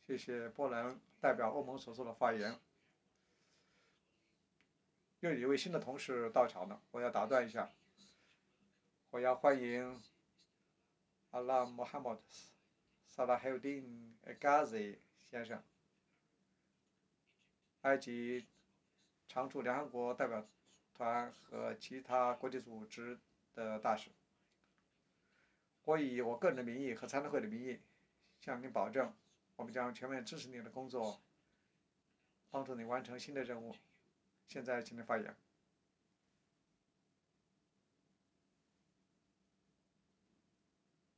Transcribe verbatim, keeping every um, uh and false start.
谢谢波兰代表欧盟所做的发言。又有一位新的同事到场了，我要打断一下，我要欢迎阿拉穆罕默德·萨拉赫丁·嘎兹先生，埃及常驻联合国代表团和其他国际组织的大使。我以我个人的名义和参联会的名义向您保证，我们将全面支持您的工作，帮助你完成新的任务。现在，请您发言。